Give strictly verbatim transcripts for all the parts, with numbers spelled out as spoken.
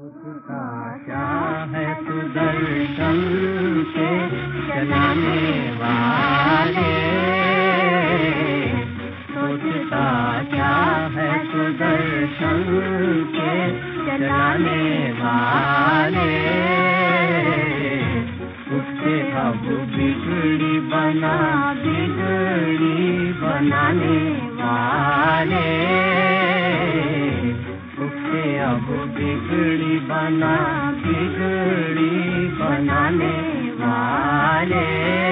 उसका क्या है सुदर्शन के चलाने वाले, सोचता क्या है सुदर्शन के चलाने वाले, उससे अब बिगड़ी बना बिगड़ी बनाने वाले, उससे अब बिगड़ी बना बिगड़ी बनाने वाले,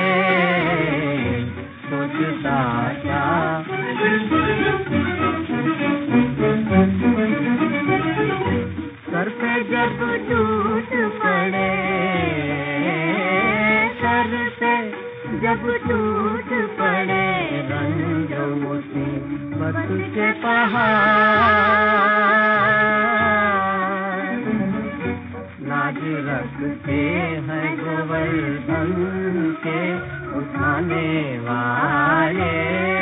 सोचता क्या सर पे जब टूट पड़े, सर पे जब टूट पड़े रंजों से बस के पहाड़, लाज रखते हैं गोवर्धन के उठाने वाले,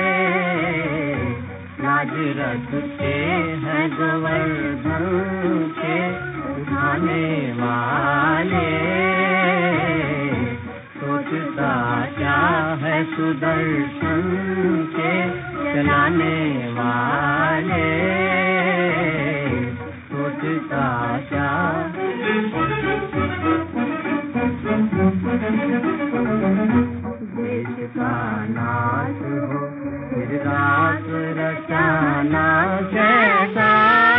लाज रखते हैं गोवर्धन के उठाने वाले, सोचता क्या है सुदर्शन के चलाने वाले, सोचता क्या देश का नाश हो फिर रात रचाना कैसा,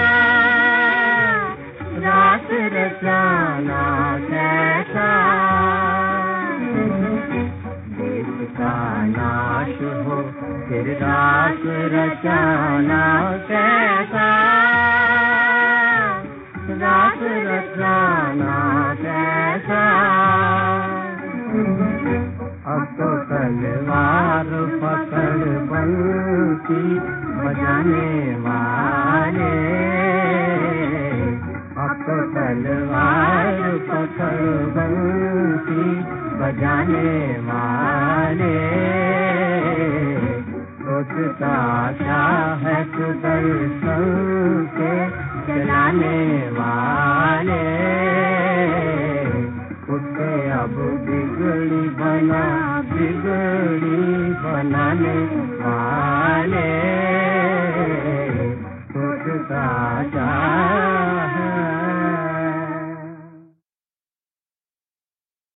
रात रचाना कैसा, देश का नाश हो फिर रात रचाना कैसा, रात रचाना कैसा, अब तो तलवार पकड़ बंसी बजाने वाले, अब तो तलवार पकड़ बंसी बजाने वाले, सोचता क्या है सुदर्शन के चलाने वाले, उससे अब बिगड़ी बना बिगड़ी बनाने वाले, सोचता क्या